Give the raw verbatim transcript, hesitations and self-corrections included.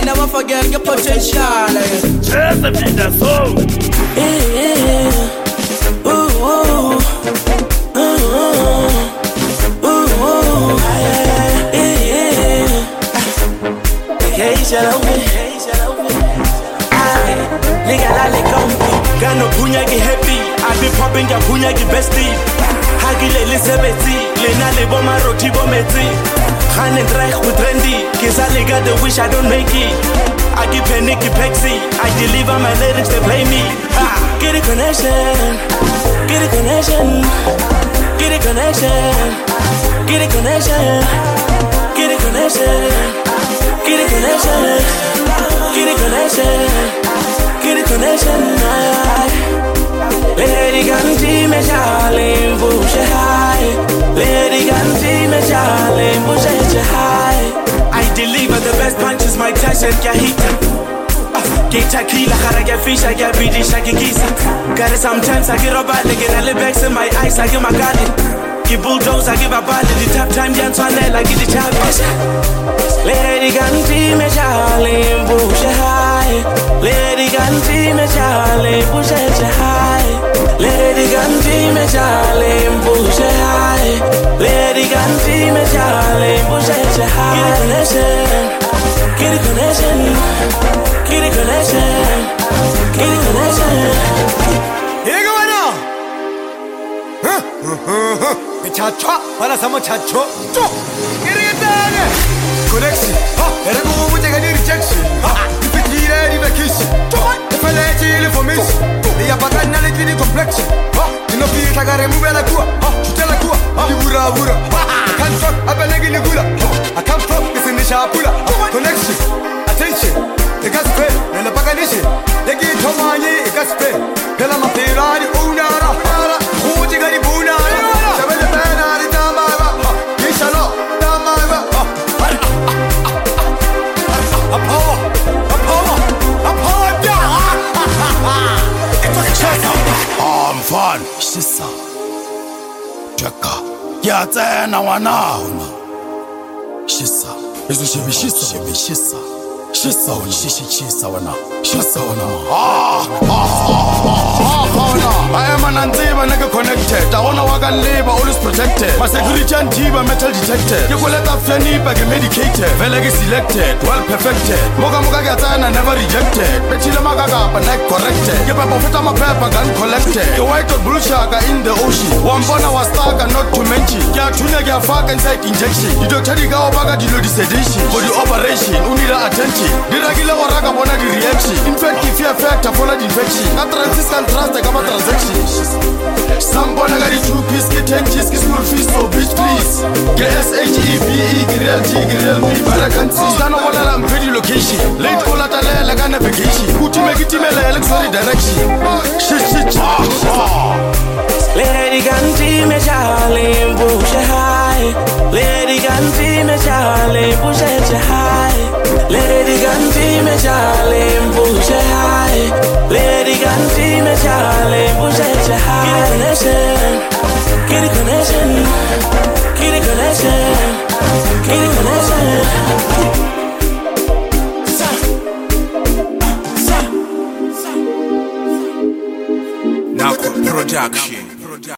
never forget your potential. Just a bit of soul. Yeah, ooh, ooh, ooh, ooh, ooh, yeah, yeah. Hey, shalom, hey, shalom. Nigga, la le combi. Gano punya ki happy. I be popping ya punya ki bestie. Hagile Elizabeth, Lena le boma roti bometi. Han and Reich with trendy. Kiss I got the wish I don't make it. I give a Nicky Pexi. I deliver my lyrics, they play me. Ah, get a connection. Get a connection. Get a connection. Get a connection. Get a connection. Get a connection. Get a connection. Get a connection. Lady Ganti me charlie, push it high. Lady Ganti me charlie, push it high. I deliver the best punches, my Tyson Kahita. Get tequila, I get fish, I get B D, shaggy geese. Got it sometimes, I get a bad leg and I live back in my eyes, I give my garden. Give bulldoze, I give a ball, the top time, dance on it, I give the champions. Lady Ganti me charlie, push it high. Lady Ganti me charlie, push it high. Lady Ganti me charlie, push it high. Lady Ganti me charlie, push it high. Get a connection, get a connection, get a connection, get a connection. Here you go now. Huh? Huh? Chacho, para samo chacho. Get it done. Connection. Ha, era como mucha que rejection. Ha, if it gira di vacation. If I let you information. They are pattern na le complexion. Ha, you know feel like I remove la cua. Ha, tu te la cua. Ha, bura bura. I can't fuck, I been like in gula. I can't fuck, it's in the shapula. Connection. Attention. The gas pay, and the paganism. They get to my ye, gas pay. Tell them I'm the ride, unara, hara, who you got the bunara. Seven the banner, the damara. Yes, I know, damara. A power, a power, a power, I'm fun. Shisa. Jaka. Yatsena wana. Shisa. Izu shibi shisa. Shibi shisa. Shisa wana. Shishi shisa wana. Shisa wana. Ah. Ah. Ah. I am an antiba nigga connected. I wanna walk and live, always protected. My security and tiba metal detected. You call it up fanny bag medicated. Veleg selected, well perfected. Moga moga gatana never rejected. Betila magaga but not corrected. Give up of my paper gun collected. You white or blue shaga in the ocean. One bona was stuck and not to mention. Ya tuna ya fuck inside injection. You don't tell you go baga the sedation. For the operation, unira attention. The regular waraga bona the reaction. In fact, if you affect a follow infection. Not transist and trust the gamma transaction. Somebody got it two piece, get ten cheese, get small fees, so bitch please. Get S H E B E, grill G, grill me, but I can't see. Stand over there, I'm pretty location. Late call at a like a navigation. Who to make it in a sorry direction? Shit, shit, Lady Ganti me charlie, push it high. Lady Ganti me charlie, push it high. Lady Ganti me charlie, push it high. Lady Ganti me charlie, push it high. Get a connection, get a connection, get a connection. Now production.